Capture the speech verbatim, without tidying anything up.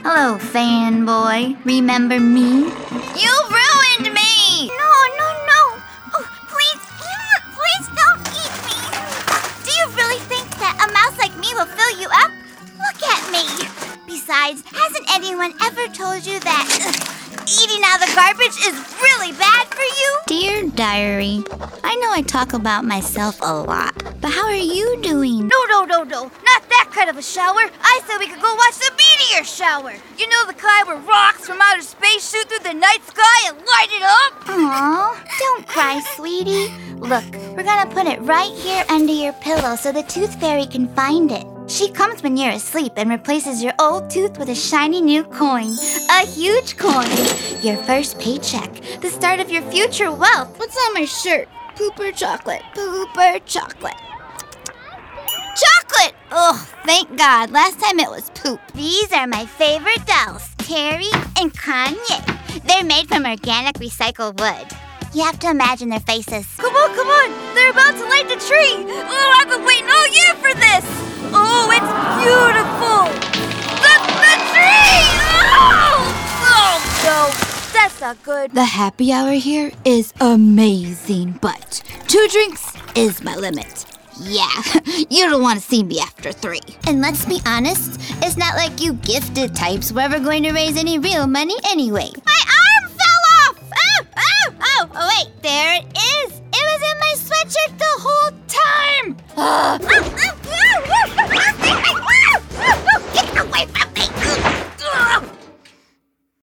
Hello, fanboy. Remember me? You ruined me! No, no, no. Oh, please, please don't eat me. Do you really think that a mouse like me will fill you up? Look at me. Besides, hasn't anyone ever told you that ugh, eating out of the garbage is really bad for you? Dear Diary, I know I talk about myself a lot, but how are you doing? No, no, no, no. Not that kind of a shower. I said we could go watch the meteor shower. You know the kind where rocks from outer space shoot through the night sky and light it up? Aw, don't cry, sweetie. Look, we're gonna put it right here under your pillow so the tooth fairy can find it. She comes when you're asleep and replaces your old tooth with a shiny new coin. A huge coin. Your first paycheck. The start of your future wealth. What's on my shirt? Poop or chocolate? Poop or chocolate? Chocolate! Oh, thank God. Last time it was poop. These are my favorite dolls, Carrie and Kanye. They're made from organic recycled wood. You have to imagine their faces. Come on, come on. They're about to light the tree. Oh, I've been waiting all year for this. Oh, it's beautiful. The, the tree! Oh! Oh, no. That's not good. The happy hour here is amazing, but two drinks is my limit. Yeah, you don't want to see me after three. And let's be honest, it's not like you gifted types were ever going to raise any real money anyway.